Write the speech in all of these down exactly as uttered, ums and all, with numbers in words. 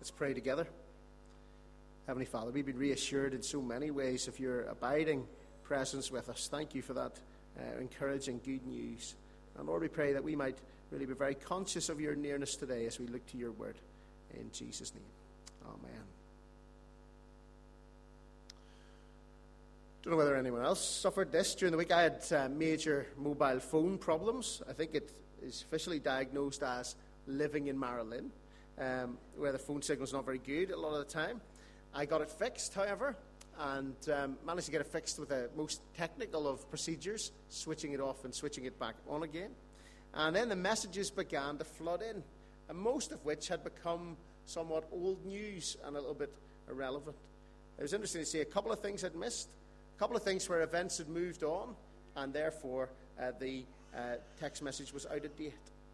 Let's pray together. Heavenly Father, we've been reassured in so many ways of your abiding presence with us. Thank you for that uh, encouraging good news. And Lord, we pray that we might really be very conscious of your nearness today as we look to your word. In Jesus' name, amen. Don't know whether anyone else suffered this during the week. I had uh, major mobile phone problems. I think it is officially diagnosed as living in Marilyn, um, where the phone signal's not very good a lot of the time. I got it fixed, however, and um, managed to get it fixed with the most technical of procedures, switching it off and switching it back on again. And then the messages began to flood in, and most of which had become somewhat old news and a little bit irrelevant. It was interesting to see a couple of things I'd missed, a couple of things where events had moved on, and therefore uh, the uh, text message was out of date.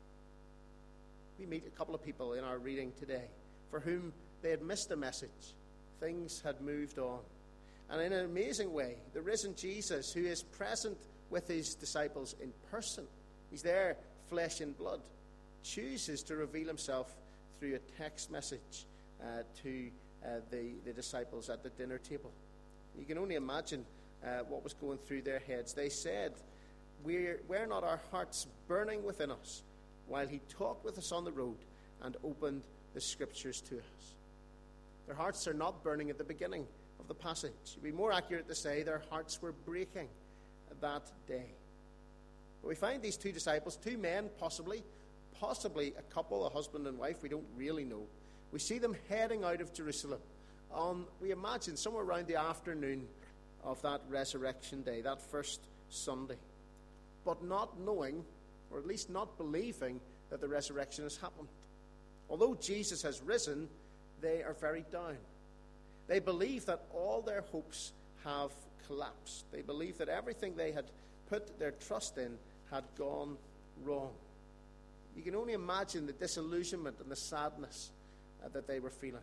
We meet a couple of people in our reading today for whom they had missed a message. Things had moved on. And in an amazing way, the risen Jesus, who is present with his disciples in person, he's there, flesh and blood, chooses to reveal himself through a text message uh, to uh, the, the disciples at the dinner table. You can only imagine uh, what was going through their heads. They said, We're, were not our hearts burning within us while he talked with us on the road and opened the scriptures to us? Their hearts are not burning at the beginning of the passage. It would be more accurate to say their hearts were breaking that day. But we find these two disciples, two men possibly, possibly a couple, a husband and wife, we don't really know. We see them heading out of Jerusalem on, we imagine, somewhere around the afternoon of that resurrection day, that first Sunday. But not knowing, or at least not believing, that the resurrection has happened. Although Jesus has risen, they are very down. They believe that all their hopes have collapsed. They believe that everything they had put their trust in had gone wrong. You can only imagine the disillusionment and the sadness uh, that they were feeling.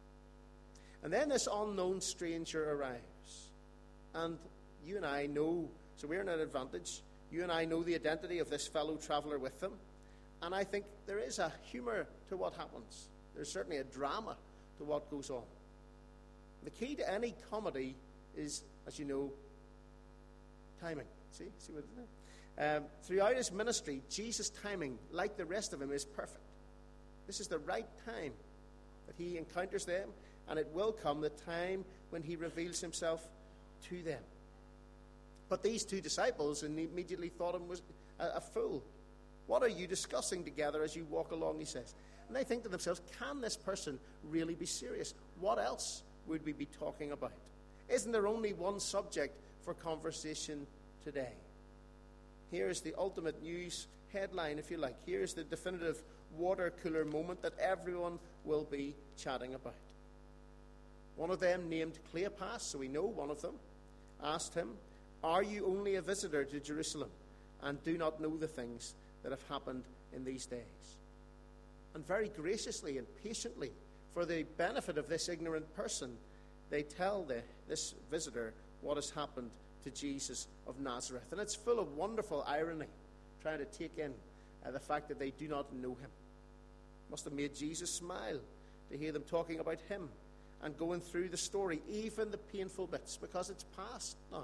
And then this unknown stranger arrives. And you and I know, so we're in an advantage. You and I know the identity of this fellow traveler with them. And I think there is a humor to what happens. There's certainly a drama to what goes on. The key to any comedy is, as you know, timing. See? See what it is? Um, throughout his ministry, Jesus' timing, like the rest of him, is perfect. This is the right time that he encounters them, and it will come the time when he reveals himself to them. But these two disciples immediately thought him was a, a fool. What are you discussing together as you walk along, he says. And they think to themselves, can this person really be serious? What else would we be talking about? Isn't there only one subject for conversation today? Here's the ultimate news headline, if you like. Here's the definitive water cooler moment that everyone will be chatting about. One of them, named Cleopas, so we know one of them, asked him, are you only a visitor to Jerusalem and do not know the things that have happened in these days? And very graciously and patiently, for the benefit of this ignorant person, they tell the, this visitor what has happened to Jesus of Nazareth. And it's full of wonderful irony, trying to take in uh, the fact that they do not know him. Must have made Jesus smile to hear them talking about him and going through the story, even the painful bits, because it's past now.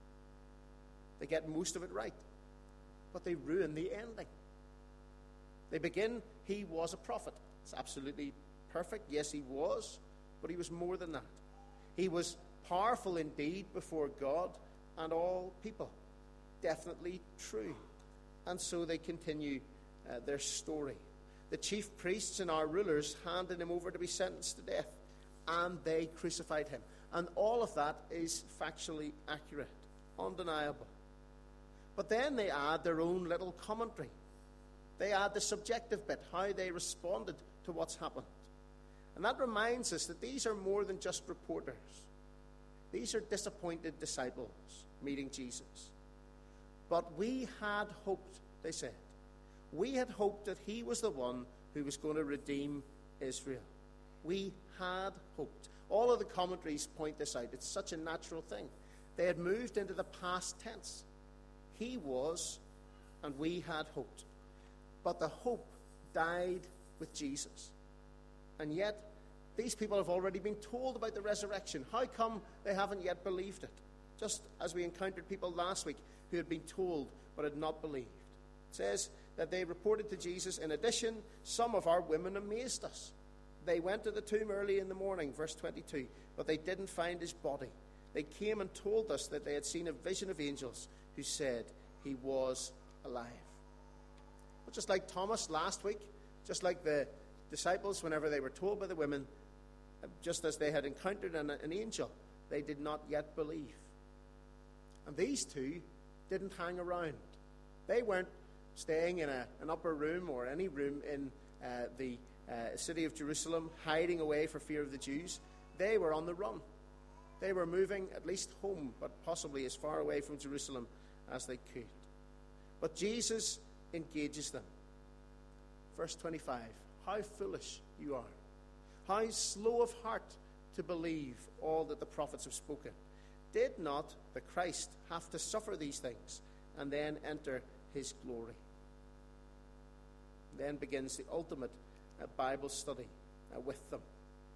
They get most of it right, but they ruin the ending. They begin, he was a prophet. It's absolutely perfect. Yes, he was, but he was more than that. He was powerful indeed before God and all people. Definitely true. And so they continue uh, their story. The chief priests and our rulers handed him over to be sentenced to death, and they crucified him. And all of that is factually accurate, undeniable. But then they add their own little commentary. They add the subjective bit, how they responded to what's happened. And that reminds us that these are more than just reporters. These are disappointed disciples meeting Jesus. But we had hoped, they said. We had hoped that he was the one who was going to redeem Israel. We had hoped. All of the commentaries point this out. It's such a natural thing. They had moved into the past tense. He was, and we had hoped. But the hope died with Jesus. And yet, these people have already been told about the resurrection. How come they haven't yet believed it? Just as we encountered people last week who had been told but had not believed. It says that they reported to Jesus, in addition, some of our women amazed us. They went to the tomb early in the morning, verse twenty-two, but they didn't find his body. They came and told us that they had seen a vision of angels who said he was alive. But just like Thomas last week, just like the disciples, whenever they were told by the women, just as they had encountered an, an angel, they did not yet believe. And these two didn't hang around. They weren't staying in a, an upper room or any room in uh, the uh, city of Jerusalem, hiding away for fear of the Jews. They were on the run. They were moving at least home, but possibly as far away from Jerusalem as they could. But Jesus engages them. Verse twenty-five, how foolish you are. How slow of heart to believe all that the prophets have spoken. Did not the Christ have to suffer these things and then enter his glory? Then begins the ultimate uh, Bible study uh, with them.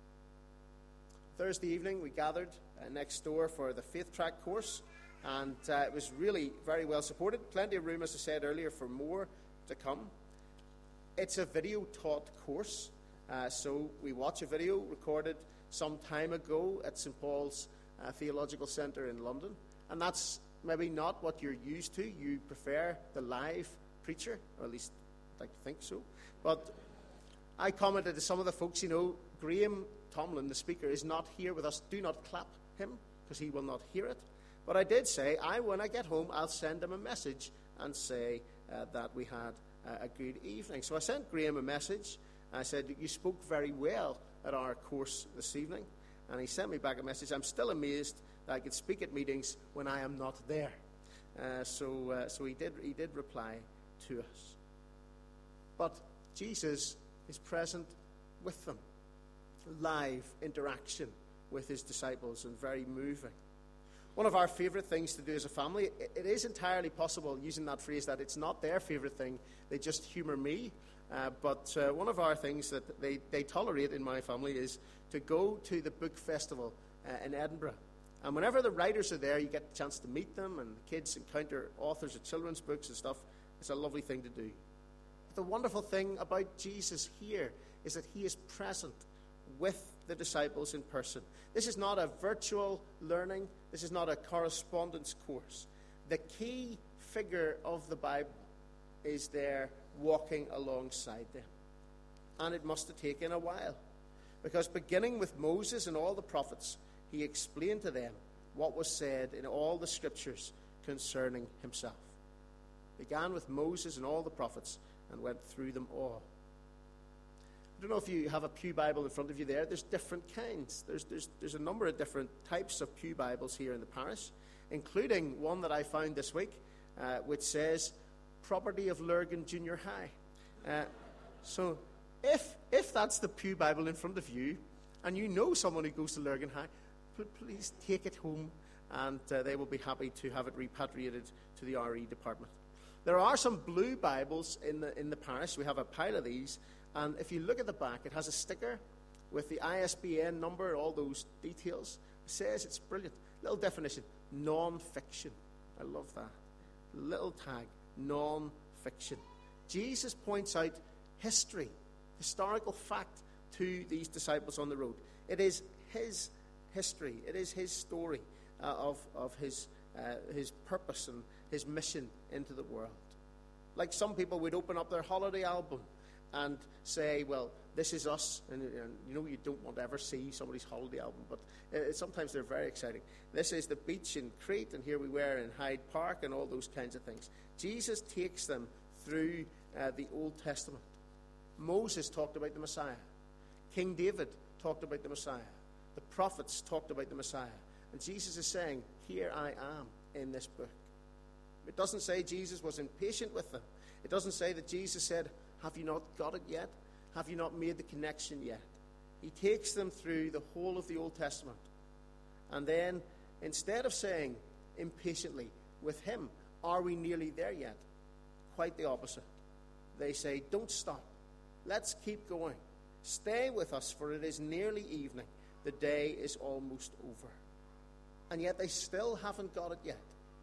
Thursday evening, we gathered uh, next door for the Faith Track course, and uh, it was really very well supported. Plenty of room, as I said earlier, for more to come. It's a video-taught course, uh, so we watch a video recorded some time ago at Saint Paul's uh, Theological Centre in London, and that's maybe not what you're used to. You prefer the live preacher, or at least I'd like to think so. But I commented to some of the folks, you know, Graham Tomlin, the speaker, is not here with us. Do not clap him, because he will not hear it. But I did say, I when I get home, I'll send him a message and say uh, that we had uh, a good evening. So I sent Graham a message. I said, you spoke very well at our course this evening. And he sent me back a message. I'm still amazed that I could speak at meetings when I am not there. Uh, so uh, so he did, he did reply to us. But Jesus is present with them. Live interaction with his disciples, and very moving. One of our favourite things to do as a family, it, it is entirely possible, using that phrase, that it's not their favourite thing, they just humour me. Uh, but uh, one of our things that they, they tolerate in my family is to go to the book festival uh, in Edinburgh. And whenever the writers are there, you get a chance to meet them, and the kids encounter authors of children's books and stuff. It's a lovely thing to do. But the wonderful thing about Jesus here is that he is present with the disciples in person. This is not a virtual learning. This is not a correspondence course. The key figure of the Bible is there walking alongside them. And it must have taken a while, because beginning with Moses and all the prophets, he explained to them what was said in all the scriptures concerning himself. Began with Moses and all the prophets and went through them all. I don't know if you have a pew Bible in front of you there. There's different kinds. There's, there's, there's a number of different types of pew Bibles here in the parish, including one that I found this week, uh, which says, property of Lurgan Junior High. Uh, so if if that's the pew Bible in front of you, and you know someone who goes to Lurgan High, please take it home, and uh, they will be happy to have it repatriated to the R E department. There are some blue Bibles in the in the parish. We have a pile of these. And if you look at the back, it has a sticker with the I S B N number, all those details. It says, it's brilliant. Little definition, non-fiction. I love that. Little tag, non-fiction. Jesus points out history, historical fact to these disciples on the road. It is his history. It is his story uh, of, of his, uh, his purpose and his mission into the world. Like some people would open up their holiday album and say, well, this is us. And, and you know, you don't want to ever see somebody's holiday album, but uh, sometimes they're very exciting. This is the beach in Crete, and here we were in Hyde Park, and all those kinds of things. Jesus takes them through uh, the Old Testament. Moses talked about the Messiah. King David talked about the Messiah. The prophets talked about the Messiah. And Jesus is saying, here I am in this book. It doesn't say Jesus was impatient with them. It doesn't say that Jesus said, have you not got it yet? Have you not made the connection yet? He takes them through the whole of the Old Testament. And then, instead of saying impatiently, with him, are we nearly there yet? Quite the opposite. They say, don't stop. Let's keep going. Stay with us, for it is nearly evening. The day is almost over." And yet they still haven't got it yet.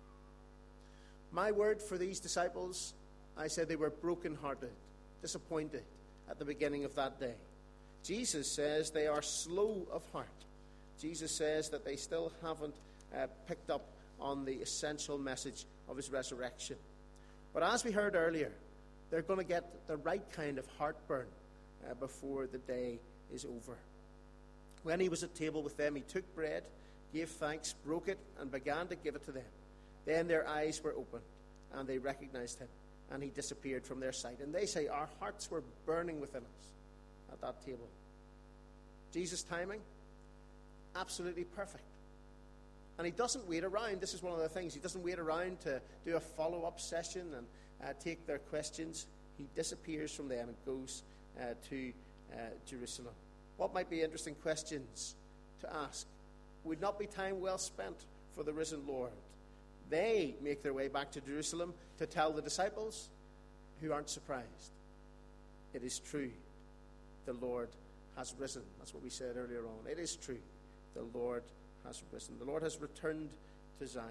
My word for these disciples, I said they were brokenhearted, disappointed at the beginning of that day. Jesus says they are slow of heart. Jesus says that they still haven't uh, picked up on the essential message of his resurrection. But as we heard earlier, they're going to get the right kind of heartburn uh, before the day is over. When he was at table with them, he took bread, gave thanks, broke it, and began to give it to them. Then their eyes were opened, and they recognized him, and he disappeared from their sight. And they say, our hearts were burning within us at that table. Jesus' timing, absolutely perfect. And he doesn't wait around. This is one of the things. He doesn't wait around to do a follow-up session and uh, take their questions. He disappears from them and goes uh, to uh, Jerusalem. What might be interesting questions to ask? Would not be time well spent for the risen Lord. They make their way back to Jerusalem to tell the disciples, who aren't surprised. It is true. The Lord has risen. That's what we said earlier on. It is true. The Lord has risen. The Lord has returned to Zion.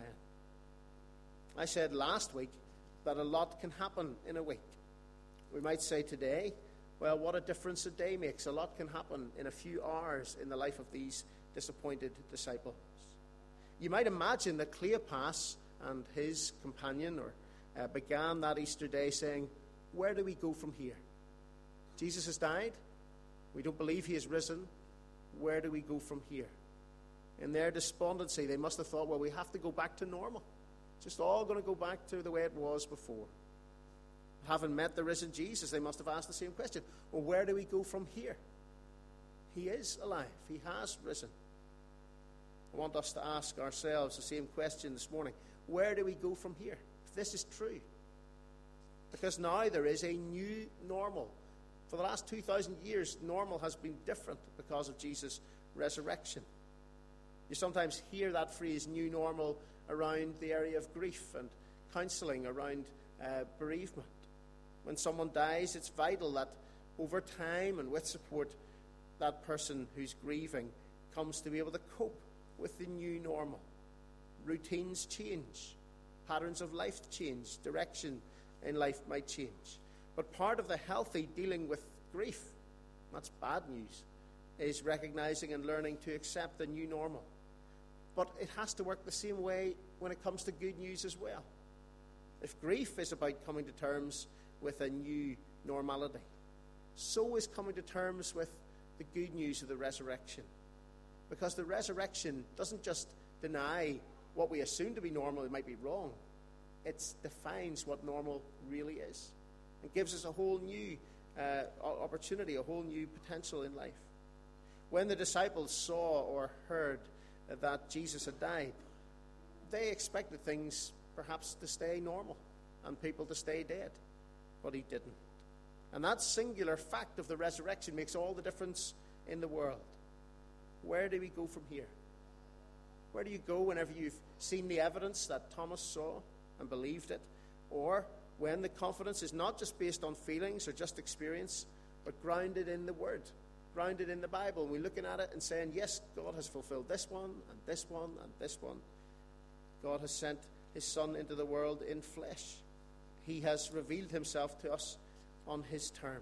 I said last week that a lot can happen in a week. We might say today, well, what a difference a day makes. A lot can happen in a few hours in the life of these disappointed disciples. You might imagine that Cleopas and his companion or uh, began that Easter day saying, where do we go from here? Jesus has died. We don't believe he has risen. Where do we go from here? In their despondency, they must have thought, well, we have to go back to normal. Just all going to go back to the way it was before. Having met the risen Jesus, they must have asked the same question. Well, where do we go from here? He is alive. He has risen. I want us to ask ourselves the same question this morning. Where do we go from here? If this is true. Because now there is a new normal. For the last two thousand years, normal has been different because of Jesus' resurrection. You sometimes hear that phrase, new normal, around the area of grief and counselling around uh, bereavement. When someone dies, it's vital that over time and with support, that person who's grieving comes to be able to cope with the new normal. Routines change. Patterns of life change. Direction in life might change. But part of the healthy dealing with grief, that's bad news, is recognizing and learning to accept the new normal. But it has to work the same way when it comes to good news as well. If grief is about coming to terms with a new normality, so is coming to terms with the good news of the resurrection. Because the resurrection doesn't just deny what we assume to be normal, it might be wrong. It defines what normal really is. It gives us a whole new uh, opportunity, a whole new potential in life. When the disciples saw or heard that Jesus had died, they expected things perhaps to stay normal and people to stay dead. But he didn't. And that singular fact of the resurrection makes all the difference in the world. Where do we go from here? Where do you go whenever you've seen the evidence that Thomas saw and believed it? Or when the confidence is not just based on feelings or just experience, but grounded in the Word, grounded in the Bible. And we're looking at it and saying, yes, God has fulfilled this one and this one and this one. God has sent his Son into the world in flesh. He has revealed himself to us on his terms.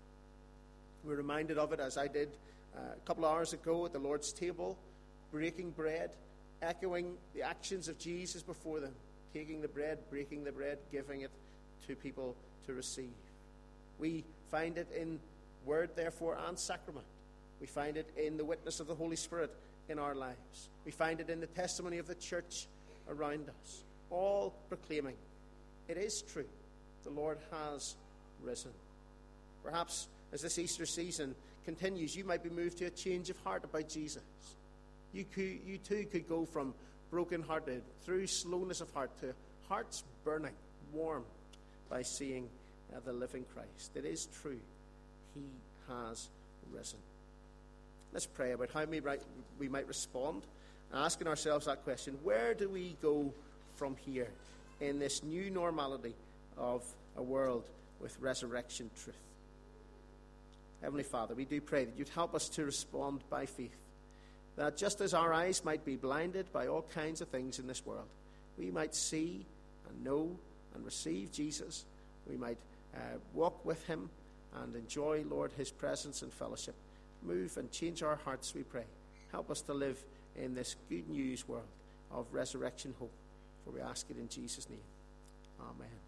We're reminded of it, as I did uh, a couple of hours ago at the Lord's table, breaking bread, echoing the actions of Jesus before them, taking the bread, breaking the bread, giving it to people to receive. We find it in word, therefore, and sacrament. We find it in the witness of the Holy Spirit in our lives. We find it in the testimony of the church around us, all proclaiming it is true. The Lord has risen. Perhaps as this Easter season continues, you might be moved to a change of heart about Jesus. You, could, you too could go from broken-hearted through slowness of heart to hearts burning, warm by seeing uh, the living Christ. It is true. He has risen. Let's pray about how we might, we might respond, asking ourselves that question. Where do we go from here in this new normality of a world with resurrection truth? Heavenly Father, we do pray that you'd help us to respond by faith, that just as our eyes might be blinded by all kinds of things in this world, we might see and know and receive Jesus. We might uh, walk with him and enjoy, Lord, his presence and fellowship. Move and change our hearts, we pray. Help us to live in this good news world of resurrection hope. For we ask it in Jesus' name. Amen.